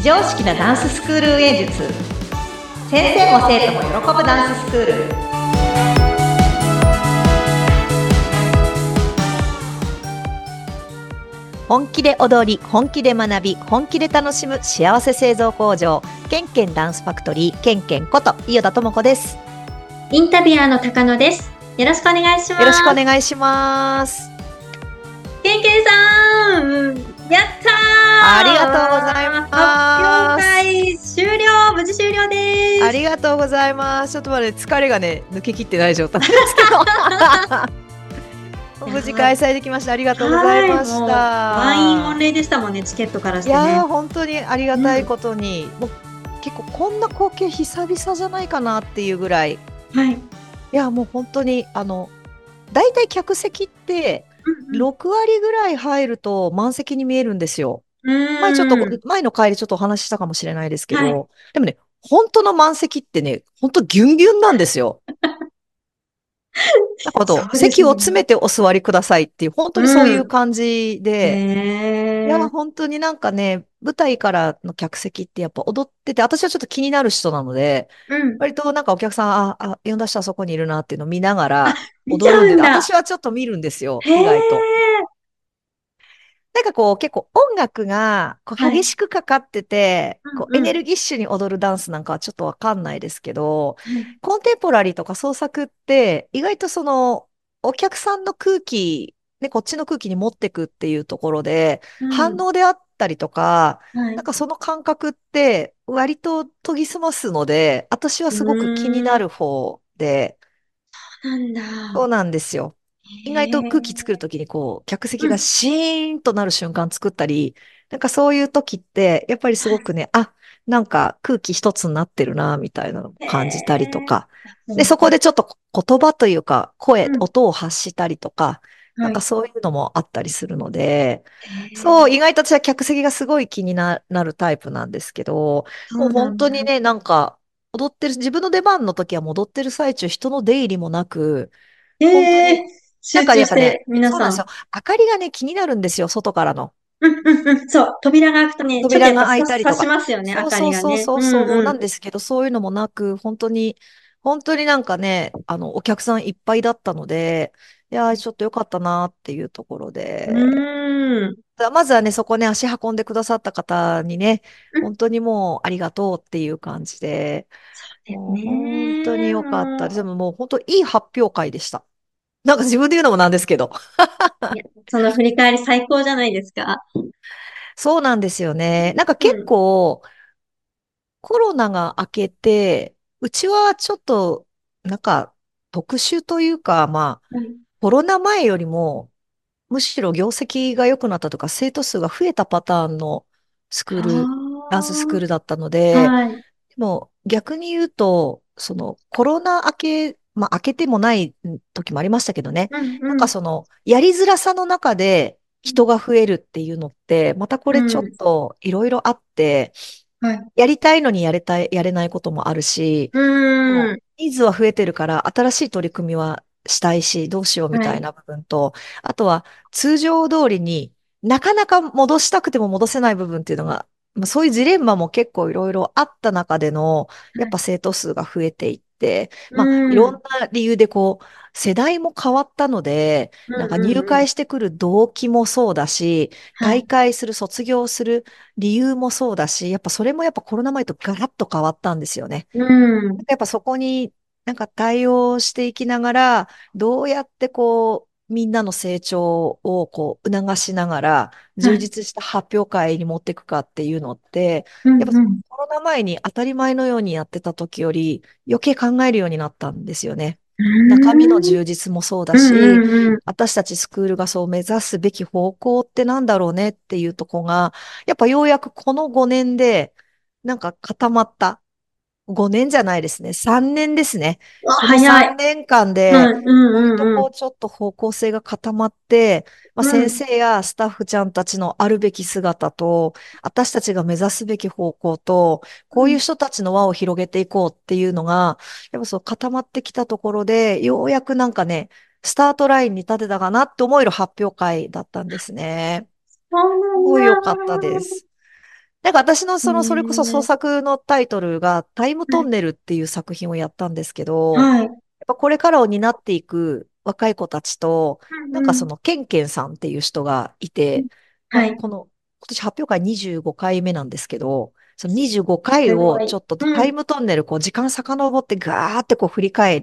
常識なダンススクール運営術。先生も生徒も喜ぶダンススクール。本気で踊り、本気で学び、本気で楽しむ幸せ製造工場、ケンケンダンスファクトリー、ケンケンこと伊予田智子です。 インタビュアーの高野です。よろしくお願いします。 よろしくお願いします。 ケンケンさん、やったー。 ありがとうございます。 発表会終了、無事終了です。 ありがとうございます。ちょっと待って、疲れがね、抜けきってない状態ですけど無事開催できました。ありがとうございました。 満員御礼でしたもんね、チケットからしてね。 いやー、本当にありがたいことに、もう結構こんな光景久々じゃないかなっていうぐらい、 はい、 いやもう本当にだいたい客席って6割ぐらい入ると満席に見えるんですよ。前の帰りちょっとお話ししたかもしれないですけど、 はい、 でもね、本当の満席ってね、本当ギュンギュンなんですよ。なるほど。席を詰めてお座りくださいっていう、本当にそういう感じで、いや、本当になんかね、舞台からの客席ってやっぱ踊ってて、私はちょっと気になる人なので、割となんかお客さん、呼んだ人はそこにいるなっていうのを見ながら見ちゃ踊るんで、 うんだ。 私はちょっと見るんですよ、 へ意外と。 ー。 なんかこう結構音楽がこうはい、 激しくかかってて、こうエネルギッシュに踊るダンスなんかはちょっとわかんないですけど、 はい、 コンテンポラリーとか創作って意外とそのお客さんの空気、ね、こっちの空気に持ってくっていうところで、反応であったりとか、 はい。 なんかその感覚って割と研ぎ澄ますので、私はすごく気になる方で、 なんだ。 そうなんですよ。意外とへ空気作るー。 ときにこう、客席がシーンとなる瞬間作ったり、なんかそういうときって、やっぱりすごくね、なんか空気一つになってるな、みたいなのをへ感じたりとー。 か。で、そこでちょっと言葉というか、声、 うん、 音を発したりとか、なんかはい。 そういうのもあったりするので、 へそう、意ー。 外と私は客席がすごい気になるタイプなんですけど、もうそうなんだ。 本当にね、なんか、踊ってる、自分の出番の時は戻ってる最中、人の出入りもなく、本当に、なん集かやっぱね、 中して、皆そうなんですよ。 さん。 明かりがね、気になるんですよ、外からの。 そう、扉が開くとね、ちょっとやっぱ扉が開いたり刺とか。 しますよね、明そうかりがね。 そうそうそうそうなんですけど、そういうのもなく、本当になんかね、お客さんいっぱいだったので、いやー、ちょっと良かったなっていうところうで、 ーん。 まずはね、そこね、足運んでくださった方にね、 うん、 本当にもうありがとうっていう感じで、 ですもう本当にね。 良かったです。でもももう本当いい発表会でした。なんか自分で言うのもなんですけど。 う、いや、その振り返り最高じゃないですか。 そうなんですよね。なんか結うん。 構コロナが明けて、うちはちょっとなんか特殊というか、まあはい。 コロナ前よりもむしろ業績が良くなったとか生徒数が増えたパターンのスクール、ダンススクールだったのああ、 で、 はい。 でも逆に言うと、そのコロナ明け、まあ明けてもない時もありましたけどね。 うんなんうん。 かそのやりづらさの中で人が増えるっていうのって、またこれちょっうん。 といろいろあって、 はい。 やりたいのにやれないこともあるし、 うもうーん。 ニーズは増えてるから新しい取り組みはしたいし、どうしようみはい。 たいな部分と、あとは通常通りになかなか戻したくても戻せない部分っていうのが、まあ、そういうジレンマも結構いろいろあった中での、やっぱ生徒数が増えていって、 うまあいろんん。 な理由でこう、世代も変わったので、 うんなんかうんうん。 入会してくる動機もそうだし、 はい。 退会する、卒業する理由もそうだし、やっぱそれもやっぱコロナ前とガラッと変わったんですよね。 うん。 やっぱそこになんか対応していきながら、どうやってこう、みんなの成長をこう促しながら、 はい。 充実した発表会に持っていくかっていうのって、やっぱうんうん。 コロナ前に当たり前のようにやってた時より余計考えるようになったんですよね。 う中身のーん。 充実もそうだうんし、 うんうん。 私たちスクールがそう目指すべき方向ってなんだろうねっていうとこが、やっぱようやくこの5年でなんか固まった。5年じゃないですね。3年ですね。 わ、 この3 早い。 年間で、 はい。うん割とうんうん。 こう、ちょっと方向性が固まって、まあ、先うん。 生やスタッフちゃんたちのあるべき姿と、私たちが目指すべき方向と、こういううん。 人たちの輪を広げていこうっていうのが、やっぱそう固まってきたところで、ようやくなんかね、スタートラインに立てたかなって思える発表会だったんですね。 そうすごい良かったでなんだ。 す。 なんか私のそれこそ創ね作のタイトルがタイムえ。はい。 トンネルっていう作品をやったんですけど、 はい。 やっぱこれからを担っていく若い子たちと、なんうんうん。 かそのケンケンさんっていう人がいて、まあ、 はい。 今年発表会25回目なんですけど、その25回すごい。 をちょっとうん。 タイムトンネル、こう時間遡ってガーってこう振り返って、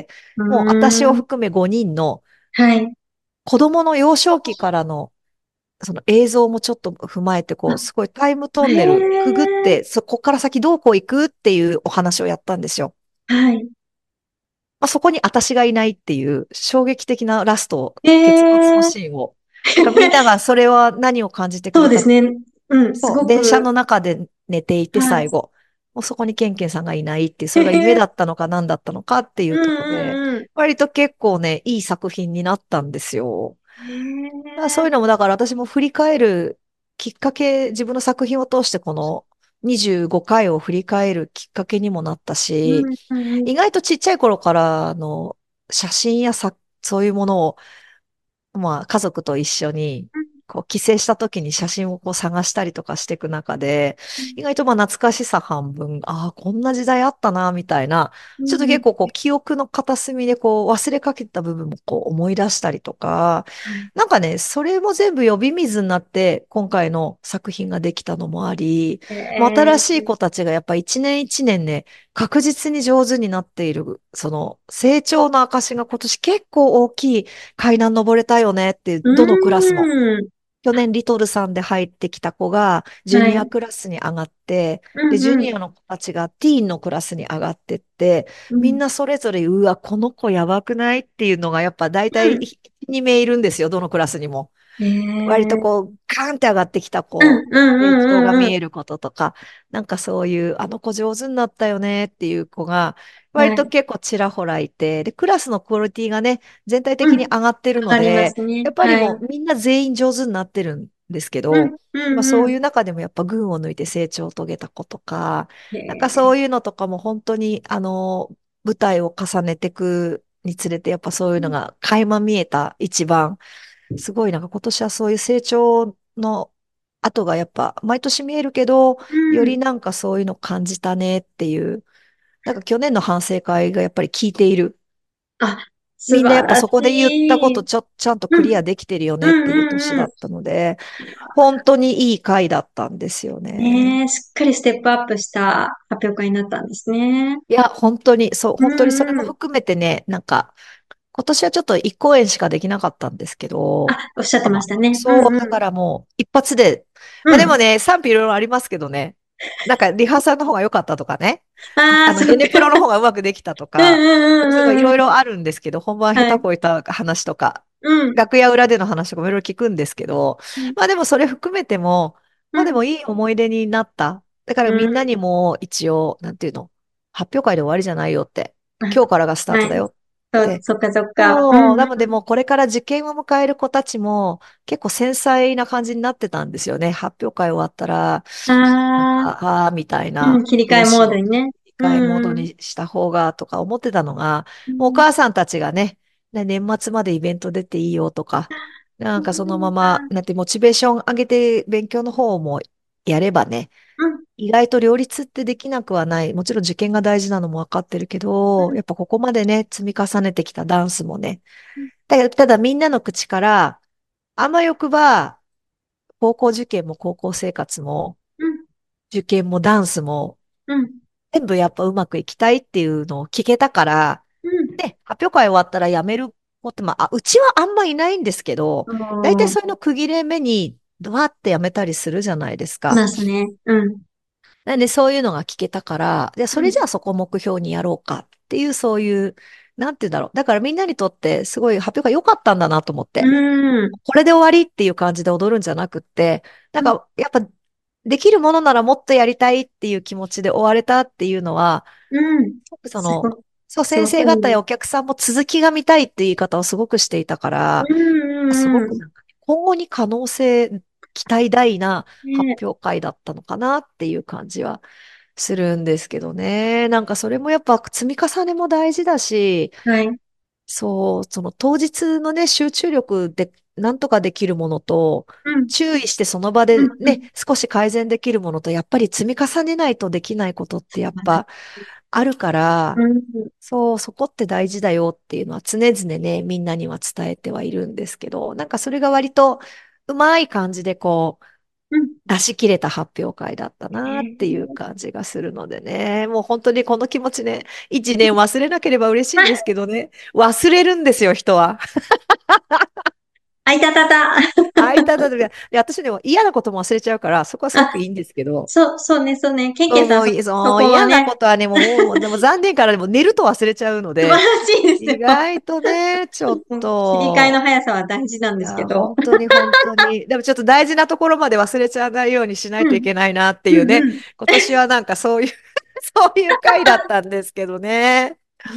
うもう私をーん。 含め5人のはい。 子供の幼少期からのその映像もちょっと踏まえて、こう、 あ、 すごいタイムトンへネルくぐっえ。 て、そこから先どこ行くっていうお話をやったんですよ。 はい。 まあ、そこに私がいないっていう衝撃的なラスト、 へ結末のえ。 シーンを。なんかみんながそれは何を感じてくれたか。 そうですね。うん。すそう、 ごく、 電車の中で寝ていてはい。 最後。もうそこにケンケンさんがいないっていう、そへれが夢え。 だったのか何だったのかっていうんうところで、 うんう割と結構ね、いい作品になったんですよ。 ん。へそういうのえ。 も、だから私も振り返るきっかけ、自分の作品を通してこの25回を振り返るきっかけにもなったし、 うんうんうん。 意外とちっちゃい頃からの写真やそういうものを、まあ家族と一緒に、こう帰省した時に写真をこう探したりとかしていく中で、意外とまあ懐かしさ半分、ああ、こんな時代あったな、みたいな、ちょっとうんうん。 結構こう記憶の片隅でこう忘れかけた部分もこう思い出したりとか、 はい。 なんかね、それも全部呼び水になって今回の作品ができたのもあり、 へもう新しいえ。 子たちがやっぱ一年一年ね、確実に上手になっている、その成長の証が今年結構大きい階段登れたよねっていう、 うどのクラスも。 ーん。 去年リトルさんで入ってきた子が、ジュはい。 ニアクラスに上がって、で、 うんうん。 ジュニアの子たちがティーンのクラスに上がってって、 うん。 みんなそれぞれ、うわ、この子やばくないっていうのが、やっぱ大体うん。 2名いるんですよ、どのクラスにも。 へえ。 割とこう、ガーンって上がってきた子、 うんうん成長がうんうん見えることとか、なんかそういう、あの子上手になったよねっていう子が、 うん。 割とはい。 結構ちらほらいて、で、クラスのクオリティがね、全体的にうん。 上がってるのありまで、 すね。 やっぱりはい。 もうみんな全員上手になってるんですけど、 うんうまあんうん。 そういう中でもやっぱ群を抜いて成長を遂げた子とか、 へなんかそうえ。 いうのとかも本当に、舞台を重ねていくにつれて、やっぱそういうのが垣間見えた一番、すごいなんか今年はそういう成長の跡がやっぱ毎年見えるけど、 うん。 よりなんかそういうの感じたねっていう、なんか去年の反省会がやっぱり効いている。 あ、素みんなやっぱ晴らしそこで言ったこい。 とちゃんとクリアうん。 できてるよねっうんていう年うんうだったので、本当にいい回だったんですよん。 ね。 ねえ、しっかりステップアップした発表会になったんですね。 いや、本当に、そう、 う本当にそれんうん。 も含めてね、なんか、今年はちょっと1公演しかできなかったんですけど、 あ、おっしゃってましたね。うそう、 んうん。 だからもう一発で、 うん。 まあでもね、賛否いろいろありますけどね。なんかリハーサルの方が良かったとかね。 ああ、そっか。 ゲネプロの方がうまくできたとうんか、すごいいうんうんうんうん。 ろいろあるんですけど、本番下はい。 手こいた話とか、 うん。 楽屋裏での話とかもいろいろ聞くんですけど、 うんまあでもそれ含めても、まあでもいい思い出になった。だからみんなにも一応、なんていうの、発表会で終わりじゃないよって、 うん。 今日からがスターはい。 トだよっそう、 て。 そっかそっか。うそう、 んうなのでもうこれから受験を迎える子たちも結構繊細な感じになってたんですよね。発表会終わったら、 ん。ああ、 みたいうん、 な、 切り替えモーどうしよう。 ドにね。 一う回モードんうん。 にした方がとか思ってたのが、もうおうん。 母さんたちがね、年末までイベント出ていいよとか、なんかそのまま、なんてモチベーション上げて勉強の方もやればね、 うん。 意外と両立ってできなくはない。もちろん受験が大事なのも分かってるけど、やっぱここまでね、積み重ねてきたダンスもね、ただみんなの口から、あんまよくば、高校受験も高校生活も、 うん。 受験もダンスも、 うん。 全部やっぱうまくいきたいっていうのを聞けたから、 うん。 で、発表会終わったら辞める子って、まあ、うちはあんまいないんですけど、 お大体ー、 そういうの区切れ目に、ドワって辞めたりするじゃないですいか。 ますね。うん。 なんでそういうのが聞けたから、で、それじうん。 ゃあそこを目標にやろうかっていう、そういう、なんて言うんだろう。だからみんなにとってすごい発表会良かったんだなと思っうて。 ん。 これで終わりっていう感じで踊るんじゃなくって、なんうん。 か、やっぱ、できるものならもっとやりたいっていう気持ちで終われたっていうのは、 うん。 その、そう、 す先ごくいい。 生方やお客さんも続きが見たいっていう言い方をすごくしていたかうら、すごんうんうん。 くなんか今後に可能性、期待大な発ね。 表会だったのかなっていう感じはするんですけどね。なんかそれもやっぱ積み重ねも大事だし、 はい。 そう、その当日のね、集中力でなんとかできるものと、 うん、 注意してその場うん、 でうん。 ね、少し改善できるものと、やっぱり積み重ねないとできないことってやっぱあるから、 うん、 そう、そこって大事だよっていうのは常々ね、みんなには伝えてはいるんですけど、なんかそれが割とうまい感じでこう、 うん。 出し切れた発表会だったなっていうね感じがするのでね、もう本当にこの気持ちね、一年忘れなければ嬉しいんですけどね、忘れるんですよ、人は。 あいたたた。 あいたたた。で、私でも嫌なことも忘れちゃうから、そこはすごあ、 くいいんですけど、 そうね、そうね。ケンケそう、 ンさん、そそう嫌なここはね、 とはね、でも残念からでも寝ると忘れちゃうの素晴らで、 しいですよ。 意外とね、ちょっうん、切り替えのと、 速さは大事なんですけいや、 ど。 本当に本当に。でもちょっと大事なところまで忘れちゃわないようにしないうん、 といけないなっていうね。 うん、 今年はなんかそういうそういう回だったんですけどね。 うん。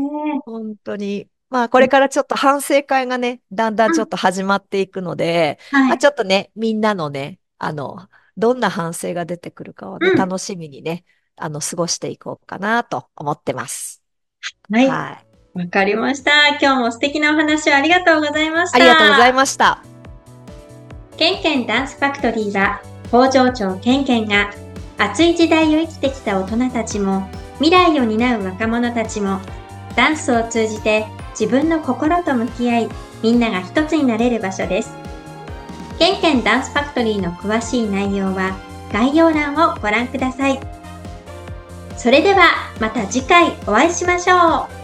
ねえ。 本当に。まあこうん、 れからちょっと反省会がね、だんだんうん。 ちょっと始まっていくので、まあはい。 ちょっとね、みんなのね、どんな反省が出てくるかをね、 うん。 楽しみにね、過ごしていこうかなと思ってます。 はい。 はい。 わかりました。今日も素敵なお話をありがとうございましありがとうございた。 ました。 ケンケンダンスファクトリーは、工場長ケンケンが、熱い時代を生きてきた大人たちも、未来を担う若者たちも、ダンスを通じて自分の心と向き合い、みんなが一つになれる場所です。ケンケンダンスファクトリーの詳しい内容は、概要欄をご覧ください。それでは、また次回お会いしましょう。